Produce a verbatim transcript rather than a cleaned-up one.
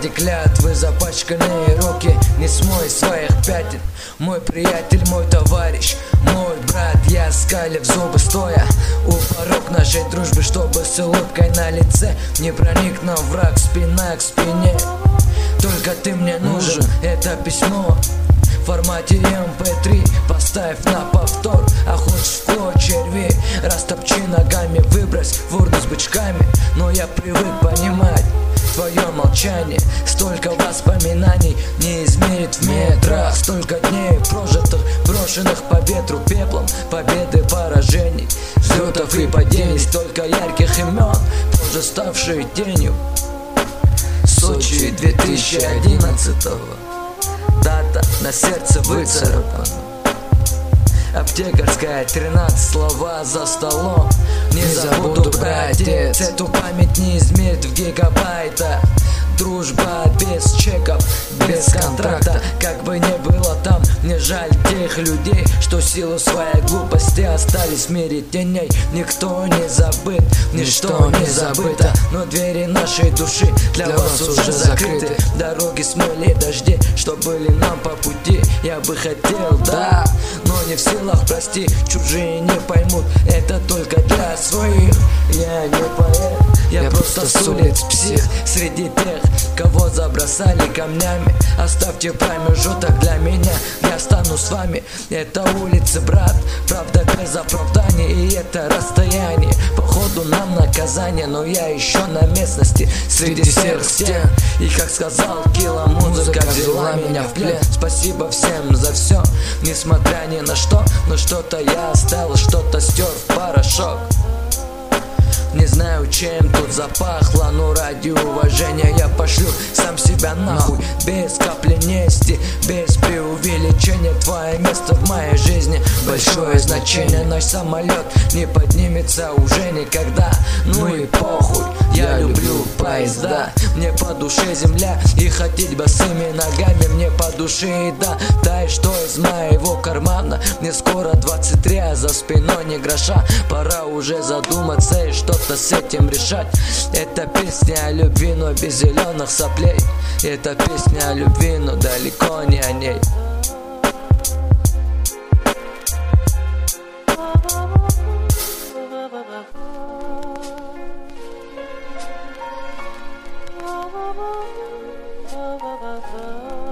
эти клятвы, запачканные руки, не смой своих пятен. Мой приятель, мой товарищ, мой брат, я скалив зубы стоя у порог нашей дружбы, чтобы с улыбкой на лице не проник нам враг спина к спине. Только ты мне нужен, это письмо в формате эм пэ три, поставь на повтор. А хочешь в клочья рви, растопчи ногами, выбрось в урну с бычками. Но я привык понимать твое молчание. Столько воспоминаний не измерит в метрах. Столько дней прожитых, брошенных по ветру пеплом, победы, поражений, взлетов и падений. Столько ярких имен, позже ставшие тенью. Сочи две тысячи одиннадцатого, дата на сердце выцарапана. Аптекарская тринадцать, слова за столом не забуду, братец. Эту память не измерит в гигабайтах. Дружба без чеков, без контракта. Как бы ни было там, мне жаль тех людей, что в силу своей глупости остались в мире теней. Никто не забыт, ничто не забыто, но двери нашей души для вас уже закрыты. Дороги смыли дожди, что были нам по пути. Я бы хотел, да, но не в силах, прости. Чужие не поймут, это только для своих. Я не поэт, я, я просто с улиц псих. Среди тех, кого забросали камнями, оставьте промежуток для меня, я стану с вами. Это улицы, брат, правда без оправданий. И это расстояние, походу нам наказание. Но я еще на местности, среди серых стен. И как сказал Килла, музыка взяла меня в плен. Спасибо всем за все, несмотря ни на что. Но что-то я оставил, что-то стер в порошок. Не знаю, чем тут запахло, но ради уважения я пошлю сам себя нахуй. Без капли нести, без преувеличения. Твое место в моей жизни большое значение. Наш самолет не поднимется уже никогда. Ну и похуй, я люблю поезда. Мне по душе земля и ходить босыми ногами. Мне по душе еда, да и что из моего кармана. Мне скоро двадцать три, а за спиной не гроша. Пора уже задуматься и что-то с этим решать. Это песня о любви, но без зеленых соплей. Это песня о любви, но далеко не о ней. Oh,